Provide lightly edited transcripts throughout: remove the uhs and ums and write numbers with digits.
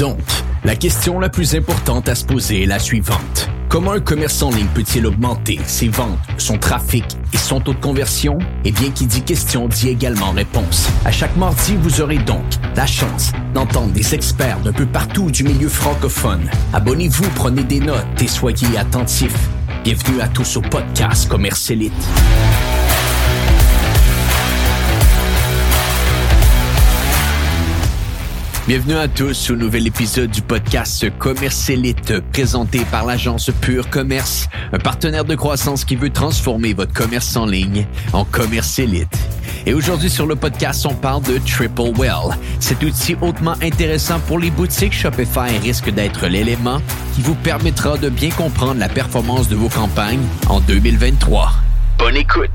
Donc, la question la plus importante à se poser est la suivante. Comment un commerce en ligne peut-il augmenter ses ventes, son trafic et son taux de conversion? Eh bien, qui dit question dit également réponse. À chaque mardi, vous aurez donc la chance d'entendre des experts d'un peu partout du milieu francophone. Abonnez-vous, prenez des notes et soyez attentifs. Bienvenue à tous au podcast Commerce Élite. Bienvenue à tous au nouvel épisode du podcast Commerce Élite présenté par l'agence Pur Commerce, un partenaire de croissance qui veut transformer votre commerce en ligne en commerce élite. Et aujourd'hui sur le podcast, on parle de TripleWell. Cet outil hautement intéressant pour les boutiques Shopify risque d'être l'élément qui vous permettra de bien comprendre la performance de vos campagnes en 2023. Bonne écoute!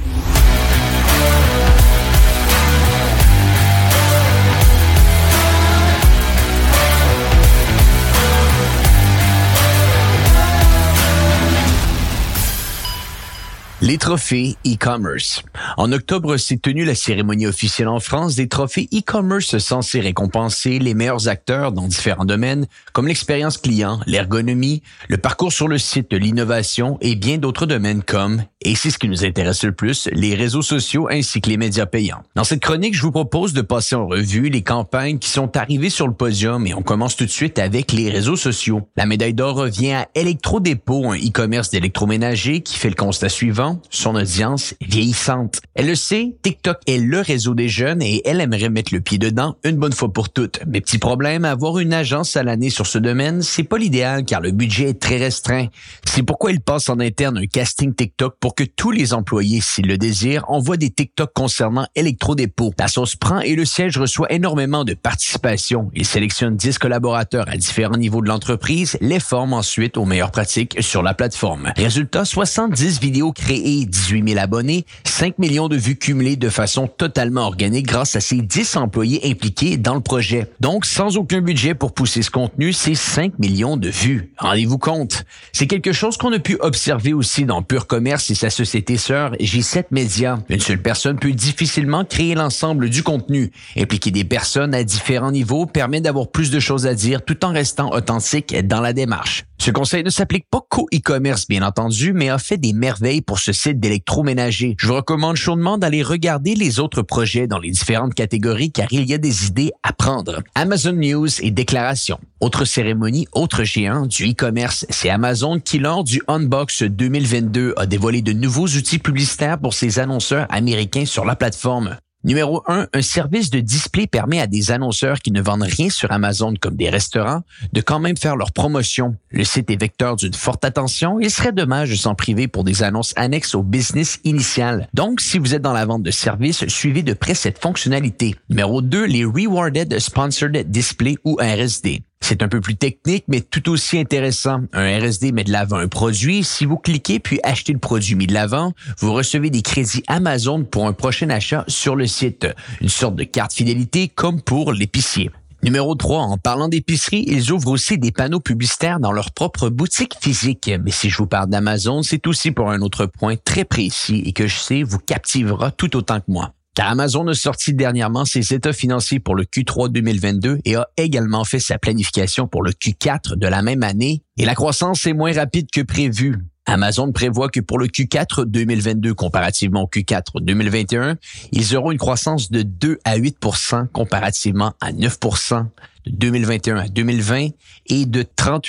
Les trophées e-commerce. En octobre, s'est tenue la cérémonie officielle en France des trophées e-commerce censés récompenser les meilleurs acteurs dans différents domaines comme l'expérience client, l'ergonomie, le parcours sur le site, l'innovation et bien d'autres domaines comme, et c'est ce qui nous intéresse le plus, les réseaux sociaux ainsi que les médias payants. Dans cette chronique, je vous propose de passer en revue les campagnes qui sont arrivées sur le podium et on commence tout de suite avec les réseaux sociaux. La médaille d'or revient à Electrodépôt, un e-commerce d'électroménager qui fait le constat suivant. Son audience est vieillissante. Elle le sait, TikTok est le réseau des jeunes et elle aimerait mettre le pied dedans une bonne fois pour toutes. Mais petit problème, avoir une agence à l'année sur ce domaine, c'est pas l'idéal car le budget est très restreint. C'est pourquoi il passe en interne un casting TikTok pour que tous les employés, s'ils le désirent, envoient des TikTok concernant Electrodépôt. La sauce prend et le siège reçoit énormément de participation. Il sélectionne 10 collaborateurs à différents niveaux de l'entreprise, les forme ensuite aux meilleures pratiques sur la plateforme. Résultat, 70 vidéos créées, 18 000 abonnés, 5 millions de vues cumulées de façon totalement organique grâce à ces 10 employés impliqués dans le projet. Donc, sans aucun budget pour pousser ce contenu, c'est 5 millions de vues. Rendez-vous compte. C'est quelque chose qu'on a pu observer aussi dans Pur Commerce et sa société sœur G7 Media. Une seule personne peut difficilement créer l'ensemble du contenu. Impliquer des personnes à différents niveaux permet d'avoir plus de choses à dire tout en restant authentique dans la démarche. Ce conseil ne s'applique pas qu'au e-commerce, bien entendu, mais a fait des merveilles pour ce site d'électroménager. Je vous recommande chaudement d'aller regarder les autres projets dans les différentes catégories car il y a des idées à prendre. Amazon News et déclaration. Autre cérémonie, autre géant du e-commerce, c'est Amazon qui, lors du Unbox 2022, a dévoilé de nouveaux outils publicitaires pour ses annonceurs américains sur la plateforme. Numéro 1, un service de display permet à des annonceurs qui ne vendent rien sur Amazon comme des restaurants de quand même faire leur promotion. Le site est vecteur d'une forte attention et il serait dommage de s'en priver pour des annonces annexes au business initial. Donc, si vous êtes dans la vente de services, suivez de près cette fonctionnalité. Numéro 2, les Rewarded Sponsored Display ou RSD. C'est un peu plus technique, mais tout aussi intéressant. Un RSD met de l'avant un produit. Si vous cliquez puis achetez le produit mis de l'avant, vous recevez des crédits Amazon pour un prochain achat sur le site. Une sorte de carte fidélité comme pour l'épicier. Numéro 3, en parlant d'épicerie, ils ouvrent aussi des panneaux publicitaires dans leur propre boutique physique. Mais si je vous parle d'Amazon, c'est aussi pour un autre point très précis et que je sais vous captivera tout autant que moi. Car Amazon a sorti dernièrement ses états financiers pour le Q3 2022 et a également fait sa planification pour le Q4 de la même année. Et la croissance est moins rapide que prévu. Amazon prévoit que pour le Q4 2022 comparativement au Q4 2021, ils auront une croissance de 2 à 8% comparativement à 9% de 2021 à 2020 et de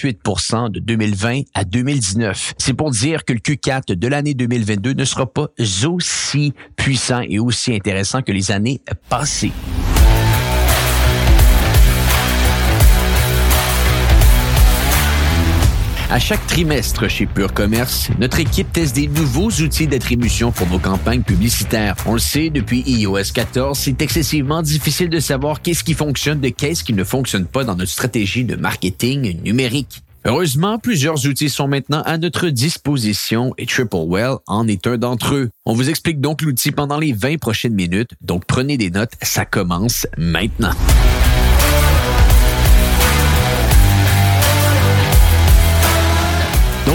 38% de 2020 à 2019. C'est pour dire que le Q4 de l'année 2022 ne sera pas aussi puissant et aussi intéressant que les années passées. À chaque trimestre chez Pur Commerce, notre équipe teste des nouveaux outils d'attribution pour nos campagnes publicitaires. On le sait, depuis iOS 14, c'est excessivement difficile de savoir qu'est-ce qui fonctionne de qu'est-ce qui ne fonctionne pas dans notre stratégie de marketing numérique. Heureusement, plusieurs outils sont maintenant à notre disposition et TripleWell en est un d'entre eux. On vous explique donc l'outil pendant les 20 prochaines minutes, donc prenez des notes, ça commence maintenant. Donc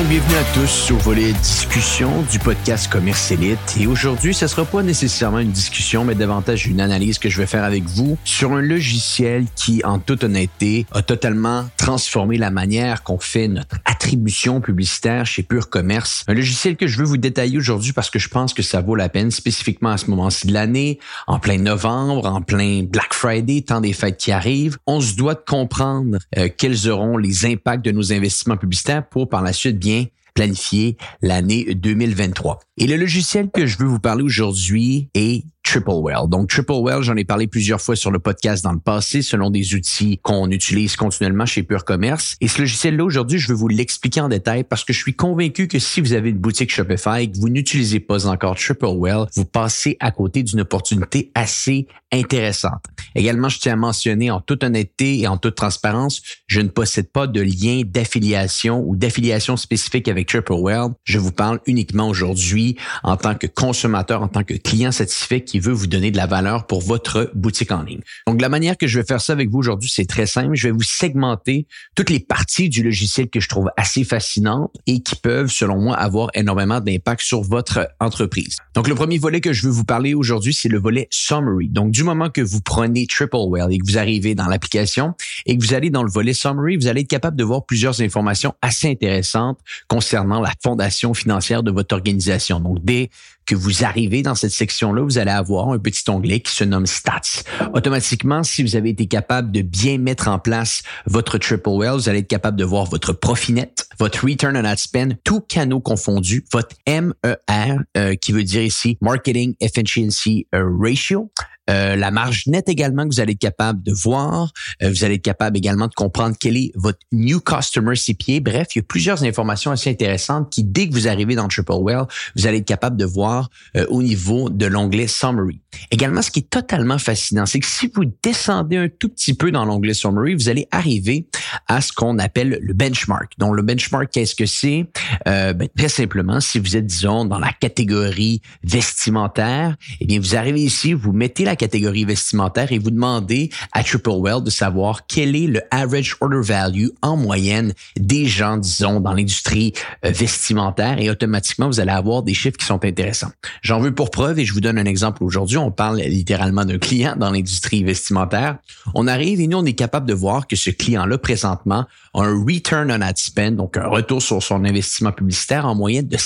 bienvenue à tous au volet discussion du podcast Commerce Élite. Et aujourd'hui, ce ne sera pas nécessairement une discussion, mais davantage une analyse que je vais faire avec vous sur un logiciel qui, en toute honnêteté, a totalement transformé la manière qu'on fait notre attribution publicitaire chez Pure Commerce. Un logiciel que je veux vous détailler aujourd'hui parce que je pense que ça vaut la peine, spécifiquement à ce moment-ci de l'année, en plein novembre, en plein Black Friday, temps des fêtes qui arrivent. On se doit de comprendre quels auront les impacts de nos investissements publicitaires pour par la suite bien planifier l'année 2023. Et le logiciel que je veux vous parler aujourd'hui est TripleWell. Donc, TripleWell, j'en ai parlé plusieurs fois sur le podcast dans le passé, selon des outils qu'on utilise continuellement chez Pure Commerce. Et ce logiciel-là, aujourd'hui, je vais vous l'expliquer en détail parce que je suis convaincu que si vous avez une boutique Shopify et que vous n'utilisez pas encore TripleWell, vous passez à côté d'une opportunité assez intéressante. Également, je tiens à mentionner en toute honnêteté et en toute transparence, je ne possède pas de lien d'affiliation ou d'affiliation spécifique avec TripleWell. Je vous parle uniquement aujourd'hui en tant que consommateur, en tant que client satisfait qui veut vous donner de la valeur pour votre boutique en ligne. Donc, la manière que je vais faire ça avec vous aujourd'hui, c'est très simple. Je vais vous segmenter toutes les parties du logiciel que je trouve assez fascinantes et qui peuvent, selon moi, avoir énormément d'impact sur votre entreprise. Donc, le premier volet que je veux vous parler aujourd'hui, c'est le volet Summary. Donc, du moment que vous prenez TripleWell et que vous arrivez dans l'application et que vous allez dans le volet Summary, vous allez être capable de voir plusieurs informations assez intéressantes concernant la fondation financière de votre organisation. Donc, dès que vous arrivez dans cette section-là, vous allez avoir un petit onglet qui se nomme Stats. Automatiquement, si vous avez été capable de bien mettre en place votre TripleWell, vous allez être capable de voir votre profit net, votre Return on Ad Spend, tous canaux confondus, votre MER, qui veut dire ici Marketing Efficiency Ratio, la marge nette également que vous allez être capable de voir. Vous allez être capable également de comprendre quel est votre New Customer CPA. Bref, il y a plusieurs informations assez intéressantes qui, dès que vous arrivez dans TripleWell, vous allez être capable de voir au niveau de l'onglet Summary. Également, ce qui est totalement fascinant, c'est que si vous descendez un tout petit peu dans l'onglet Summary, vous allez arriver à ce qu'on appelle le benchmark. Donc, le benchmark, qu'est-ce que c'est? Très simplement, si vous êtes, disons, dans la catégorie vestimentaire, eh bien, vous arrivez ici, vous mettez la catégorie vestimentaire et vous demandez à TripleWell de savoir quel est le average order value en moyenne des gens, disons, dans l'industrie vestimentaire et automatiquement, vous allez avoir des chiffres qui sont intéressants. J'en veux pour preuve et je vous donne un exemple aujourd'hui. On parle littéralement d'un client dans l'industrie vestimentaire. On arrive et nous, on est capable de voir que ce client-là, présentement, a un Return on Ad Spend, donc un retour sur son investissement publicitaire en moyenne de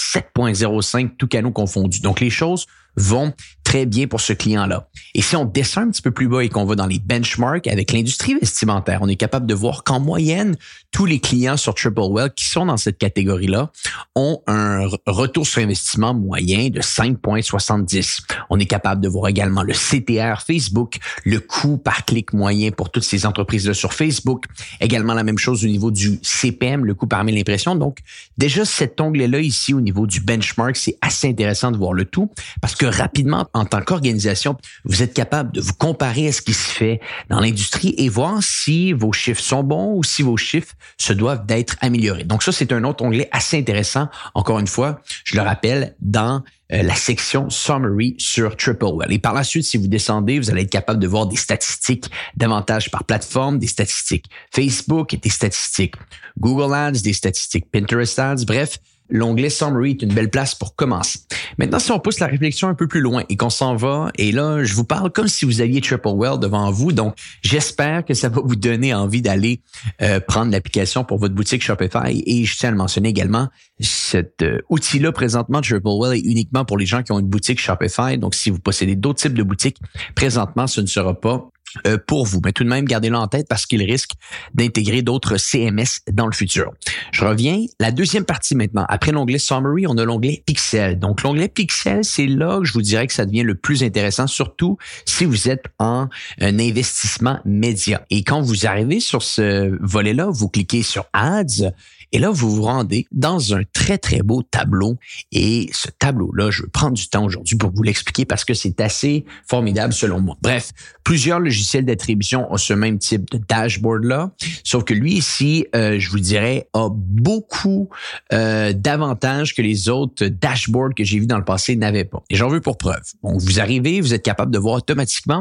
7,05 tous canaux confondus. Donc, les choses vont très bien pour ce client-là. Et si on descend un petit peu plus bas et qu'on va dans les benchmarks avec l'industrie vestimentaire, on est capable de voir qu'en moyenne, tous les clients sur TripleWell qui sont dans cette catégorie-là ont un retour sur investissement moyen de 5,70. On est capable de voir également le CTR Facebook, le coût par clic moyen pour toutes ces entreprises-là sur Facebook. Également la même chose au niveau du CPM, le coût par 1000 impressions. Donc, déjà, cet onglet-là ici au niveau du benchmark, c'est assez intéressant de voir le tout parce que rapidement, en tant qu'organisation, vous êtes capable de vous comparer à ce qui se fait dans l'industrie et voir si vos chiffres sont bons ou si vos chiffres se doivent d'être améliorés. Donc ça, c'est un autre onglet assez intéressant. Encore une fois, je le rappelle, dans la section Summary sur TripleWell. Et par la suite, si vous descendez, vous allez être capable de voir des statistiques davantage par plateforme, des statistiques Facebook, des statistiques Google Ads, des statistiques Pinterest Ads, bref, l'onglet Summary est une belle place pour commencer. Maintenant, si on pousse la réflexion un peu plus loin et qu'on s'en va, et là, je vous parle comme si vous aviez TripleWell devant vous, donc j'espère que ça va vous donner envie d'aller prendre l'application pour votre boutique Shopify. Et je tiens à le mentionner également, cet outil-là présentement, TripleWell, est uniquement pour les gens qui ont une boutique Shopify. Donc, si vous possédez d'autres types de boutiques, présentement, ce ne sera pas pour vous. Mais tout de même, gardez-le en tête parce qu'il risque d'intégrer d'autres CMS dans le futur. Je reviens. La deuxième partie maintenant. Après l'onglet Summary, on a l'onglet Pixel. Donc, l'onglet Pixel, c'est là que je vous dirais que ça devient le plus intéressant, surtout si vous êtes en un investissement média. Et quand vous arrivez sur ce volet-là, vous cliquez sur Ads et là, vous vous rendez dans un très, très beau tableau. Et ce tableau-là, je vais prendre du temps aujourd'hui pour vous l'expliquer parce que c'est assez formidable selon moi. Bref, plusieurs logiciels d'attribution ont ce même type de dashboard-là. Sauf que lui ici, je vous dirais, a beaucoup d'avantages que les autres dashboards que j'ai vus dans le passé n'avaient pas. Et j'en veux pour preuve. Donc, vous arrivez, vous êtes capable de voir automatiquement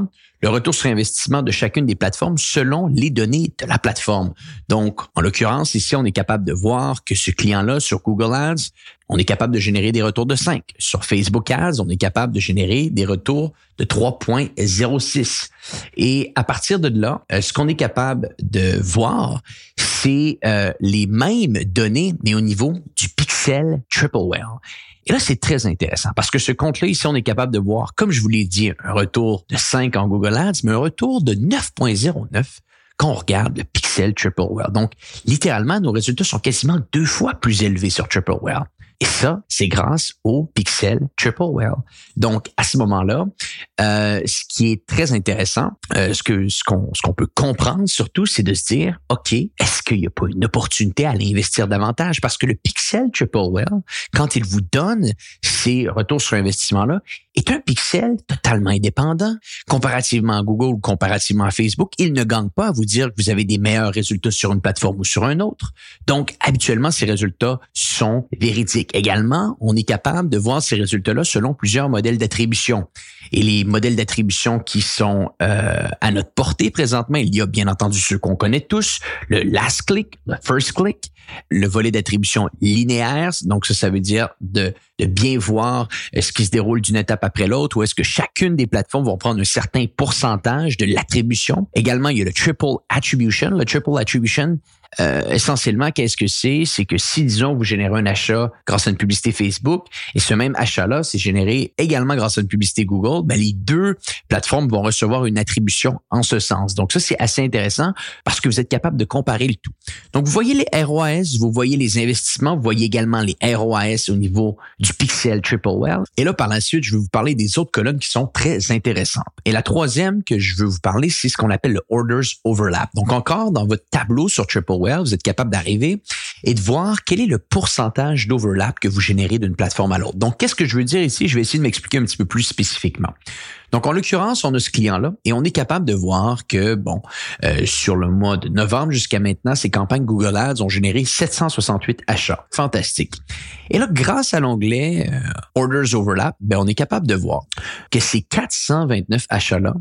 le retour sur investissement de chacune des plateformes selon les données de la plateforme. Donc, en l'occurrence, ici, on est capable de voir que ce client-là, sur Google Ads, on est capable de générer des retours de 5. Sur Facebook Ads, on est capable de générer des retours de 3,06. Et à partir de là, ce qu'on est capable de voir, c'est les mêmes données, mais au niveau du pixel Triple Whale. Et là, c'est très intéressant parce que ce compte-là, ici, on est capable de voir, comme je vous l'ai dit, un retour de 5 en Google Ads, mais un retour de 9,09 quand on regarde le pixel Triple Whale. Donc, littéralement, nos résultats sont quasiment 2 fois plus élevés sur Triple Whale. Et ça, c'est grâce au pixel Triple Whale. Donc, à ce moment-là, ce qui est très intéressant, ce qu'on peut comprendre surtout, c'est de se dire, OK, est-ce qu'il n'y a pas une opportunité à aller investir davantage? Parce que le pixel Triple Whale, quand il vous donne ces retours sur investissement-là, est un pixel totalement indépendant. Comparativement à Google ou comparativement à Facebook, il ne gagne pas à vous dire que vous avez des meilleurs résultats sur une plateforme ou sur une autre. Donc, habituellement, ces résultats sont véridiques. Également, on est capable de voir ces résultats-là selon plusieurs modèles d'attribution. Et les modèles d'attribution qui sont à notre portée présentement, il y a bien entendu ceux qu'on connaît tous, le last click, le first click, le volet d'attribution linéaire, donc ça veut dire de bien voir ce qui se déroule d'une étape après l'autre, ou est-ce que chacune des plateformes vont prendre un certain pourcentage de l'attribution. Également, il y a le triple attribution. Le triple attribution, essentiellement, qu'est-ce que c'est? C'est que si, disons, vous générez un achat grâce à une publicité Facebook et ce même achat-là, c'est généré également grâce à une publicité Google, ben, les deux plateformes vont recevoir une attribution en ce sens. Donc ça, c'est assez intéressant parce que vous êtes capable de comparer le tout. Donc, vous voyez les ROAS, vous voyez les investissements, vous voyez également les ROAS au niveau du pixel Triple Whale. Et là, par la suite, je vais vous parler des autres colonnes qui sont très intéressantes. Et la troisième que je veux vous parler, c'est ce qu'on appelle le Orders Overlap. Donc, encore dans votre tableau sur Triple Whale, vous êtes capable d'arriver et de voir quel est le pourcentage d'overlap que vous générez d'une plateforme à l'autre. Donc, qu'est-ce que je veux dire ici? Je vais essayer de m'expliquer un petit peu plus spécifiquement. Donc, en l'occurrence, on a ce client-là et on est capable de voir que, sur le mois de novembre jusqu'à maintenant, ces campagnes Google Ads ont généré 768 achats. Fantastique. Et là, grâce à l'onglet Orders Overlap, on est capable de voir que ces 429 achats-là,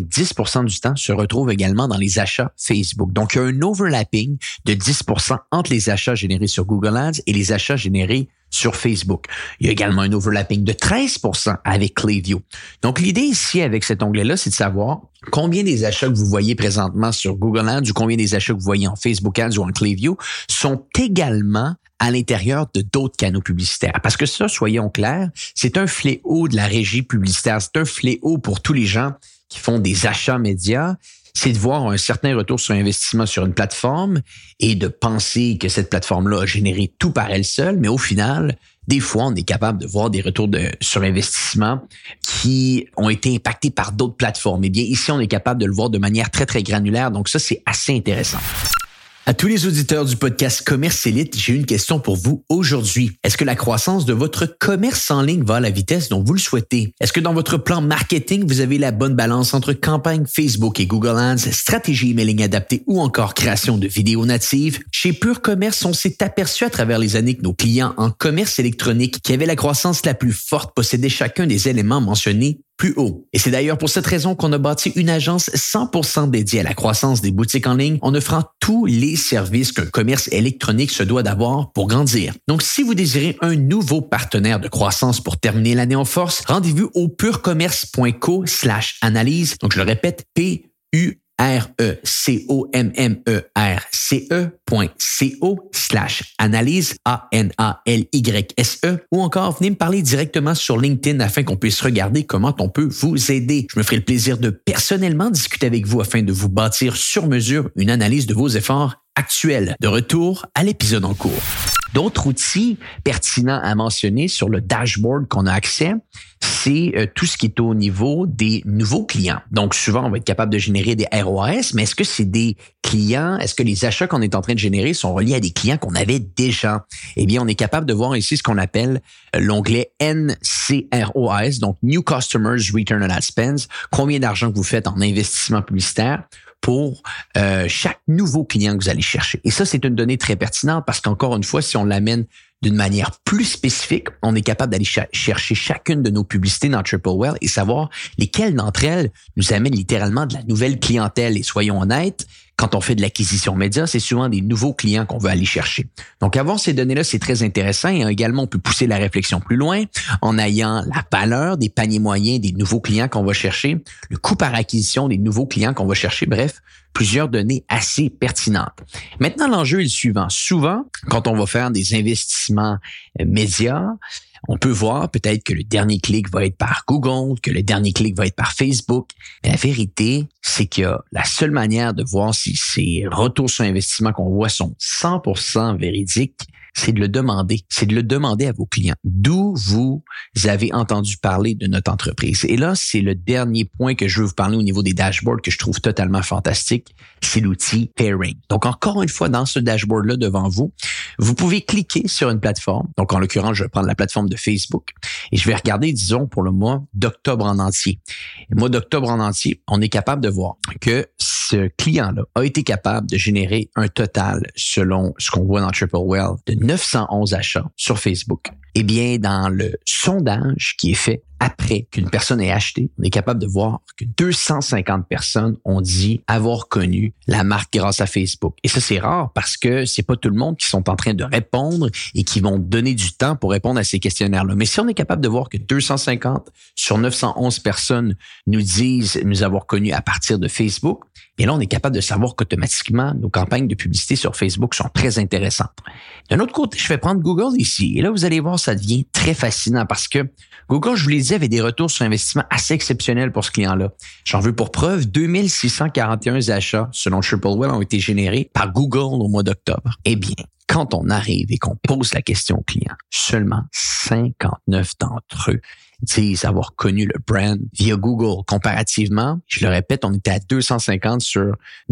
10% du temps se retrouvent également dans les achats Facebook. Donc, il y a un overlapping de 10% entre les achats générés sur Google Ads et les achats générés sur Facebook. Il y a également un overlapping de 13% avec Klaviyo. Donc, l'idée ici avec cet onglet-là, c'est de savoir combien des achats que vous voyez présentement sur Google Ads ou combien des achats que vous voyez en Facebook Ads ou en Klaviyo sont également à l'intérieur de d'autres canaux publicitaires. Parce que ça, soyons clairs, c'est un fléau de la régie publicitaire. C'est un fléau pour tous les gens qui font des achats médias. C'est de voir un certain retour sur investissement sur une plateforme et de penser que cette plateforme-là a généré tout par elle seule, mais au final, des fois, on est capable de voir des retours sur investissement qui ont été impactés par d'autres plateformes. Ici, on est capable de le voir de manière très, très granulaire. Donc ça, c'est assez intéressant. À tous les auditeurs du podcast Commerce Élite, j'ai une question pour vous aujourd'hui. Est-ce que la croissance de votre commerce en ligne va à la vitesse dont vous le souhaitez? Est-ce que dans votre plan marketing, vous avez la bonne balance entre campagne Facebook et Google Ads, stratégie emailing adaptée ou encore création de vidéos natives? Chez Pure Commerce, on s'est aperçu à travers les années que nos clients en commerce électronique qui avaient la croissance la plus forte possédaient chacun des éléments mentionnés plus haut. Et c'est d'ailleurs pour cette raison qu'on a bâti une agence 100% dédiée à la croissance des boutiques en ligne en offrant tous les services qu'un commerce électronique se doit d'avoir pour grandir. Donc, si vous désirez un nouveau partenaire de croissance pour terminer l'année en force, rendez-vous au purecommerce.co/analyse. Donc, je le répète, purecommerce.co/analyse, ANALYSE, ou encore venez me parler directement sur LinkedIn afin qu'on puisse regarder comment on peut vous aider. Je me ferai le plaisir de personnellement discuter avec vous afin de vous bâtir sur mesure une analyse de vos efforts actuels. De retour à l'épisode en cours. D'autres outils pertinents à mentionner sur le dashboard qu'on a accès, c'est tout ce qui est au niveau des nouveaux clients. Donc, souvent, on va être capable de générer des ROAS, mais est-ce que c'est des clients, est-ce que les achats qu'on est en train de générer sont reliés à des clients qu'on avait déjà? On est capable de voir ici ce qu'on appelle l'onglet NCROAS, donc New Customers Return on Ad Spends, combien d'argent que vous faites en investissement publicitaire pour chaque nouveau client que vous allez chercher. Et ça, c'est une donnée très pertinente parce qu'encore une fois, si on l'amène d'une manière plus spécifique, on est capable d'aller chercher chacune de nos publicités dans Triple Whale et savoir lesquelles d'entre elles nous amènent littéralement de la nouvelle clientèle. Et soyons honnêtes, quand on fait de l'acquisition média, c'est souvent des nouveaux clients qu'on veut aller chercher. Donc, avoir ces données-là, c'est très intéressant. Et également, on peut pousser la réflexion plus loin en ayant la valeur des paniers moyens des nouveaux clients qu'on va chercher, le coût par acquisition des nouveaux clients qu'on va chercher. Bref, plusieurs données assez pertinentes. Maintenant, l'enjeu est le suivant. Souvent, quand on va faire des investissements médias, on peut voir peut-être que le dernier clic va être par Google, que le dernier clic va être par Facebook. Mais la vérité, c'est que la seule manière de voir si ces retours sur investissement qu'on voit sont 100% véridiques, c'est de le demander. C'est de le demander à vos clients. D'où vous avez entendu parler de notre entreprise. Et là, c'est le dernier point que je veux vous parler au niveau des dashboards que je trouve totalement fantastique. C'est l'outil Pairing. Donc, encore une fois, dans ce dashboard-là devant vous, vous pouvez cliquer sur une plateforme. Donc, en l'occurrence, je vais prendre la plateforme de Facebook et je vais regarder, disons, pour le mois d'octobre en entier. Le mois d'octobre en entier, on est capable de voir que ce client-là a été capable de générer un total, selon ce qu'on voit dans Triple Whale, de 911 achats sur Facebook. Eh bien, dans le sondage qui est fait après qu'une personne ait acheté, on est capable de voir que 250 personnes ont dit avoir connu la marque grâce à Facebook. Et ça, c'est rare parce que c'est pas tout le monde qui sont en train de répondre et qui vont donner du temps pour répondre à ces questionnaires-là. Mais si on est capable de voir que 250 sur 911 personnes nous disent nous avoir connus à partir de Facebook, et là, on est capable de savoir qu'automatiquement, nos campagnes de publicité sur Facebook sont très intéressantes. D'un autre côté, je vais prendre Google ici. Et là, vous allez voir, ça devient très fascinant parce que Google, je vous l'ai dit, avait des retours sur investissement assez exceptionnels pour ce client-là. J'en veux pour preuve, 2641 achats, selon Triple Whale, ont été générés par Google au mois d'octobre. Eh bien, quand on arrive et qu'on pose la question au client, seulement 59 d'entre eux disent avoir connu le brand via Google. Comparativement, je le répète, on était à 250 sur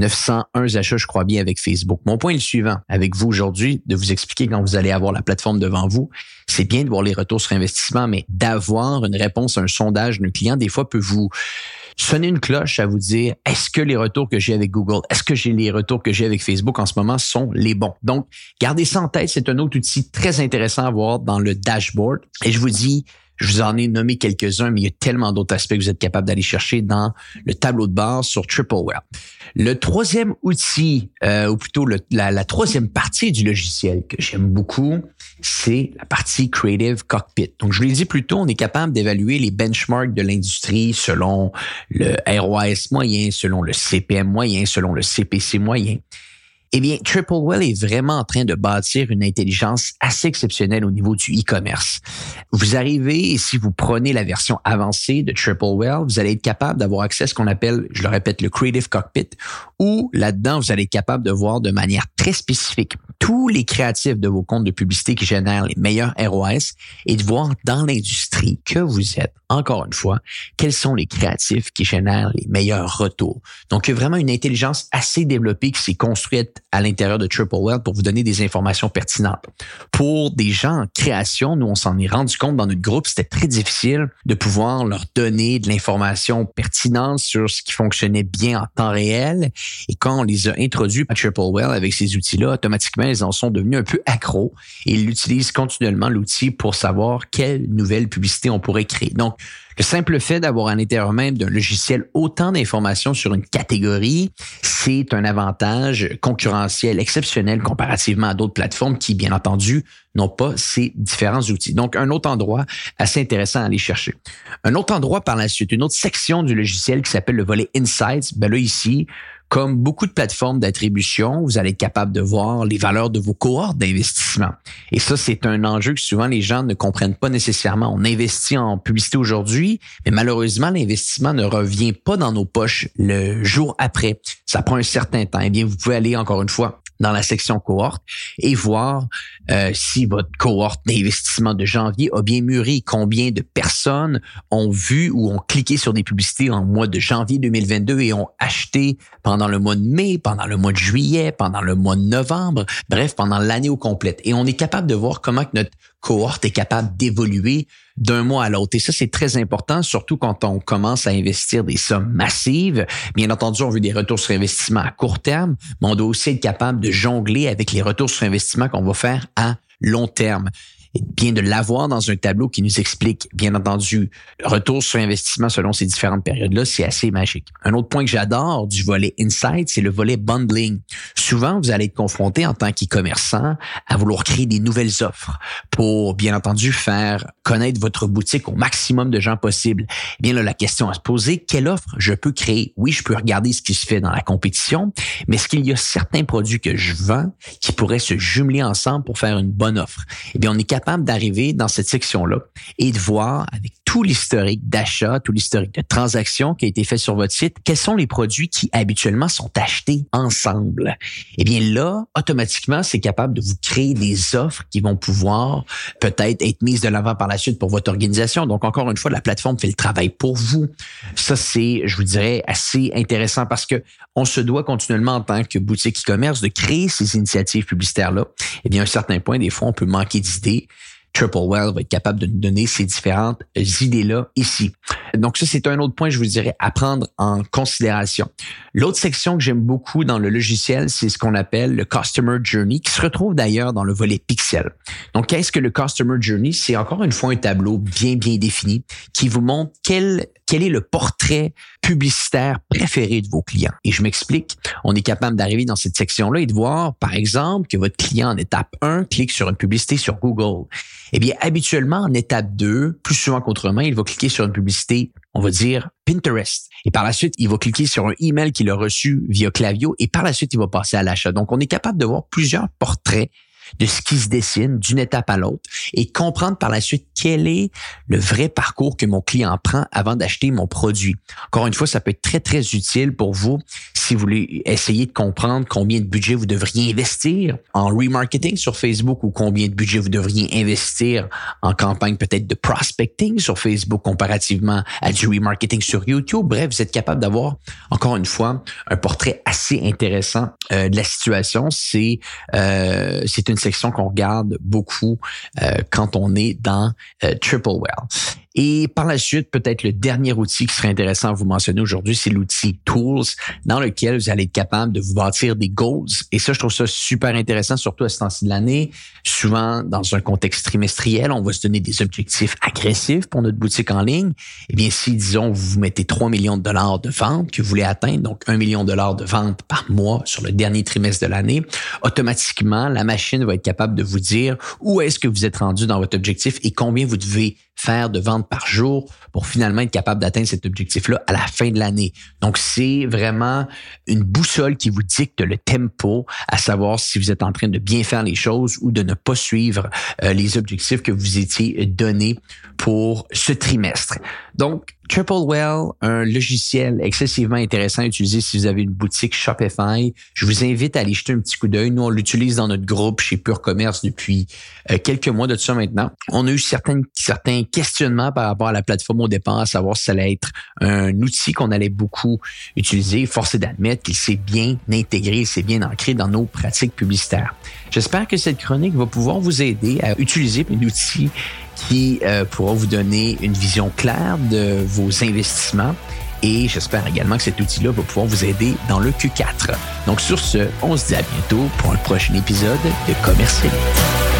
901 achats, je crois bien, avec Facebook. Mon point est le suivant, avec vous aujourd'hui, de vous expliquer quand vous allez avoir la plateforme devant vous, c'est bien de voir les retours sur investissement, mais d'avoir une réponse à un sondage d'un client, des fois, peut vous sonner une cloche à vous dire, est-ce que les retours que j'ai avec Google, est-ce que les retours que j'ai avec Facebook en ce moment sont les bons? Donc, gardez ça en tête, c'est un autre outil très intéressant à voir dans le dashboard. Et je vous dis, je vous en ai nommé quelques-uns, mais il y a tellement d'autres aspects que vous êtes capable d'aller chercher dans le tableau de bord sur Triple Whale. Le troisième outil, ou plutôt la troisième partie du logiciel que j'aime beaucoup, c'est la partie Creative Cockpit. Donc, je vous l'ai dit plus tôt, on est capable d'évaluer les benchmarks de l'industrie selon le ROAS moyen, selon le CPM moyen, selon le CPC moyen. Eh bien, Triple Whale est vraiment en train de bâtir une intelligence assez exceptionnelle au niveau du e-commerce. Vous arrivez et si vous prenez la version avancée de Triple Whale, vous allez être capable d'avoir accès à ce qu'on appelle, je le répète, le Creative Cockpit, où là-dedans, vous allez être capable de voir de manière très spécifique tous les créatifs de vos comptes de publicité qui génèrent les meilleurs ROAS et de voir dans l'industrie que vous êtes, encore une fois, quels sont les créatifs qui génèrent les meilleurs retours. Donc, il y a vraiment une intelligence assez développée qui s'est construite à l'intérieur de Triple Whale pour vous donner des informations pertinentes. Pour des gens en création, nous, on s'en est rendu compte dans notre groupe, c'était très difficile de pouvoir leur donner de l'information pertinente sur ce qui fonctionnait bien en temps réel. Et quand on les a introduits à Triple Whale avec ces outils-là, automatiquement, ils en sont devenus un peu accros et ils utilisent continuellement l'outil pour savoir quelle nouvelle publicité on pourrait créer. Donc, le simple fait d'avoir à l'intérieur même d'un logiciel autant d'informations sur une catégorie, c'est un avantage concurrentiel exceptionnel comparativement à d'autres plateformes qui, bien entendu, n'ont pas ces différents outils. Donc, un autre endroit assez intéressant à aller chercher. Un autre endroit par la suite, une autre section du logiciel qui s'appelle le volet Insights. Ben là, ici, comme beaucoup de plateformes d'attribution, vous allez être capable de voir les valeurs de vos cohortes d'investissement. Et ça, c'est un enjeu que souvent les gens ne comprennent pas nécessairement. On investit en publicité aujourd'hui, mais malheureusement, l'investissement ne revient pas dans nos poches le jour après. Ça prend un certain temps. Eh bien, vous pouvez aller encore une fois dans la section cohorte et voir si votre cohorte d'investissement de janvier a bien mûri, combien de personnes ont vu ou ont cliqué sur des publicités en mois de janvier 2022 et ont acheté pendant le mois de mai, pendant le mois de juillet, pendant le mois de novembre, bref, pendant l'année au complète. Et on est capable de voir comment que notre cohorte est capable d'évoluer d'un mois à l'autre. Et ça, c'est très important, surtout quand on commence à investir des sommes massives. Bien entendu, on veut des retours sur investissement à court terme, mais on doit aussi être capable de jongler avec les retours sur investissement qu'on va faire à long terme. Et bien de l'avoir dans un tableau qui nous explique, bien entendu, le retour sur investissement selon ces différentes périodes-là, c'est assez magique. Un autre point que j'adore du volet Insight, c'est le volet bundling. Souvent, vous allez être confronté en tant qu'e-commerçant à vouloir créer des nouvelles offres pour, bien entendu, faire connaître votre boutique au maximum de gens possible. Eh bien là, la question à se poser, quelle offre je peux créer? Oui, je peux regarder ce qui se fait dans la compétition, mais est-ce qu'il y a certains produits que je vends qui pourraient se jumeler ensemble pour faire une bonne offre? Eh bien, on est capable d'arriver dans cette section-là et de voir avec tout l'historique d'achat, tout l'historique de transactions qui a été fait sur votre site, quels sont les produits qui habituellement sont achetés ensemble. Eh bien là, automatiquement, c'est capable de vous créer des offres qui vont pouvoir peut-être être mises de l'avant par la suite pour votre organisation. Donc encore une fois, la plateforme fait le travail pour vous. Ça, c'est, je vous dirais, assez intéressant parce que on se doit continuellement en tant que boutique e-commerce de créer ces initiatives publicitaires-là. Eh bien, à un certain point, des fois, on peut manquer d'idées. TripleWell va être capable de nous donner ces différentes idées-là ici. Donc ça, c'est un autre point, je vous dirais, à prendre en considération. L'autre section que j'aime beaucoup dans le logiciel, c'est ce qu'on appelle le Customer Journey, qui se retrouve d'ailleurs dans le volet Pixel. Donc, qu'est-ce que le Customer Journey? C'est encore une fois un tableau bien défini qui vous montre quel est le portrait publicitaire préféré de vos clients. Et je m'explique, on est capable d'arriver dans cette section-là et de voir, par exemple, que votre client en étape 1 clique sur une publicité sur Google. Eh bien, habituellement, en étape 2, plus souvent qu'autrement, il va cliquer sur une publicité, on va dire Pinterest. Et par la suite, il va cliquer sur un email qu'il a reçu via Klaviyo et par la suite, il va passer à l'achat. Donc, on est capable de voir plusieurs portraits de ce qui se dessine d'une étape à l'autre et comprendre par la suite quel est le vrai parcours que mon client prend avant d'acheter mon produit. Encore une fois, ça peut être très utile pour vous si vous voulez essayer de comprendre combien de budget vous devriez investir en remarketing sur Facebook ou combien de budget vous devriez investir en campagne peut-être de prospecting sur Facebook comparativement à du remarketing sur YouTube. Bref, vous êtes capable d'avoir, encore une fois, un portrait assez intéressant de la situation. C'est une section qu'on regarde beaucoup quand on est dans TripleWell. Et par la suite, peut-être le dernier outil qui serait intéressant à vous mentionner aujourd'hui, c'est l'outil Tools, dans lequel vous allez être capable de vous bâtir des goals. Et ça, je trouve ça super intéressant, surtout à ce temps-ci de l'année. Souvent, dans un contexte trimestriel, on va se donner des objectifs agressifs pour notre boutique en ligne. Eh bien, si, disons, vous vous mettez 3 millions de dollars de ventes que vous voulez atteindre, donc 1 million de dollars de ventes par mois sur le dernier trimestre de l'année, automatiquement, la machine va être capable de vous dire où est-ce que vous êtes rendu dans votre objectif et combien vous devez faire de ventes par jour pour finalement être capable d'atteindre cet objectif-là à la fin de l'année. Donc, c'est vraiment une boussole qui vous dicte le tempo, à savoir si vous êtes en train de bien faire les choses ou de ne pas suivre les objectifs que vous étiez donnés pour ce trimestre. Donc, TripleWell, un logiciel excessivement intéressant à utiliser si vous avez une boutique Shopify. Je vous invite à aller jeter un petit coup d'œil. Nous, on l'utilise dans notre groupe chez Pure Commerce depuis quelques mois de ça maintenant. On a eu certains questionnements par rapport à la plateforme au départ, à savoir si ça allait être un outil qu'on allait beaucoup utiliser. Force est d'admettre qu'il s'est bien intégré, s'est bien ancré dans nos pratiques publicitaires. J'espère que cette chronique va pouvoir vous aider à utiliser un outil qui pourra vous donner une vision claire de vos investissements et j'espère également que cet outil-là va pouvoir vous aider dans le Q4. Donc sur ce, on se dit à bientôt pour un prochain épisode de Commerce Elite.